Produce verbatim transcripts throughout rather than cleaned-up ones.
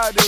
Prado.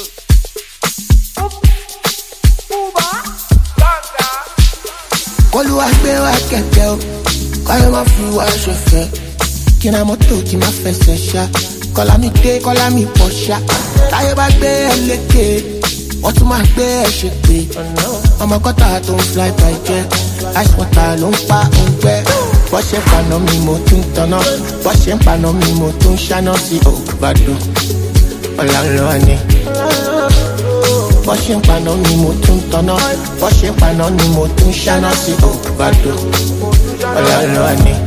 Olúwa gbé wa kẹ̀kẹ́ o, kọ́lé má fi wá ṣọ̀fẹ́. Kí na mọ́tò kí má fẹsẹ̀ ṣá, kọ́lá mi dé kọ́lá mi pọ̀ ṣá. Táyé bá gbé ẹ lékè, wọ́n tún máa gbé ẹ ṣe pé. Ọmọ kọ́tà tó ń fly by jẹ́, ice water ló ń pa òǹgbẹ́. Bọ́ ṣe ń paná mi mo tún tanná, bọ́ ṣe ń paná mi mo tún ṣáná sí òbàdàn. Ọ̀la ń lọ ni. Bọ́ ṣe ń paná ni mo tún tanná, bọ́ ṣe ń paná ni mo tún ṣáná sí òbàdàn. Ọ̀la ń lọ ni.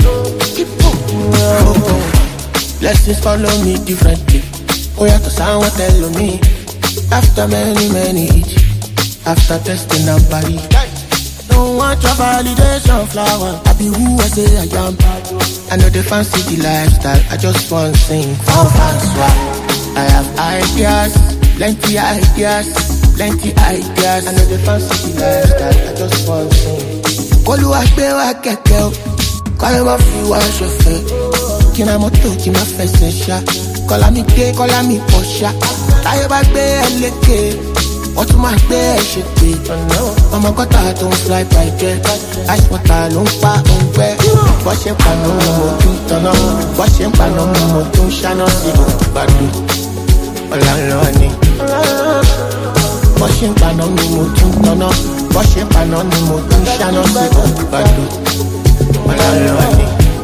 Blessings follow me differently. Oh yeah, to sound what tell me. After many, many hits, after testing and body. Don't want your validation flower. I be who I say I am. I know they fancy the lifestyle. I just want to sing for fans. I have ideas, plenty ideas, plenty ideas. I know they fancy the lifestyle. I just want to sing. Olúwa gbé wa kẹ̀kẹ́ o, kọ́lé má fi wá ṣọ̀fẹ́. Kí na mọ́tò kí má fẹsẹ̀ ṣá, kọ́lá mi dé kọ́lá mi pọ̀ ṣá. Táyé bá gbé ẹ lékè, wọ́n tún máa gbé ẹ ṣe pé. Ọmọ kọ́tà tó ń fly by jẹ́, ice water ló ń pa òǹgbẹ́. Bọ́ ṣe ń paná mi mo tún tanná, bọ́ ṣe ń paná mi mo tún ṣáná sí òbàdàn. Ọ̀la ń lọ ni. Bọ́ ṣe ń paná mi mo tún tanná, bọ́ ṣe ń paná mi mo tún ṣáná sí òbàdàn. Ọ̀la ń lọ ni.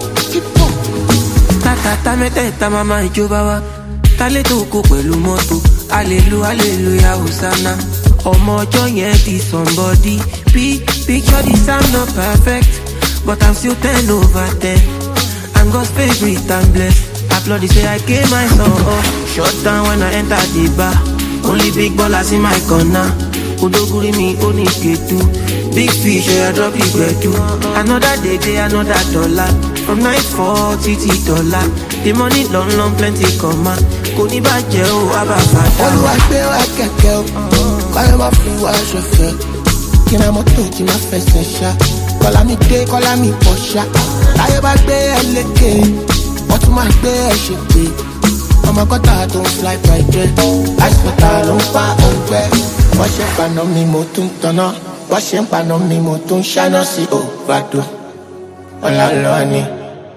Tata mẹ́tẹ̀ẹ̀ta mama ìjọba wa, tálẹ́ tó kó pẹ̀lú mọ́tò, alelu aleluya hosanna. Ọmọ ọjọ́ yẹn di somebody, big picture this I'm not perfect, but I'm still ten over ten. I'm God's favorite and blessed. Applaud say I gave my son up. Shut down when I enter the bar. Only big ballers in my corner. Odoguri mi oni ketu. Big fish, I drop it bedu. Another day, day, another dollar. From night forty to dollar. The money long, long, plenty come out. Koni baje o, aba fata. Olúwa gbé wa kẹ̀kẹ́ o, kọ́lé má fi wá ṣọ̀fẹ́. Kí na mọ́tò kí má fẹsẹ̀ ṣá, kọ́lá mi dé kọ́lá mi pọ̀ ṣá. Táyé bá gbé ẹ lékè, wọ́n tún máa gbé ẹ ṣe pé. Ọmọ kọ́tà tó ń fly by jẹ́, ice water ló ń pa òǹgbẹ́. Bọ́ ṣe ń paná mi mo tún tanná, bọ́ ṣe ń paná mi mo tún ṣáná sí òbàdàn. Ọ̀la ń lọ ni.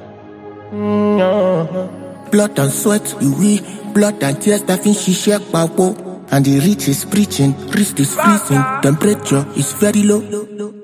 Blood and sweat, you we, blood and tears that fin ṣiṣẹ́ papọ̀. And the rich is preaching, wrist is freezing, temperature is very low.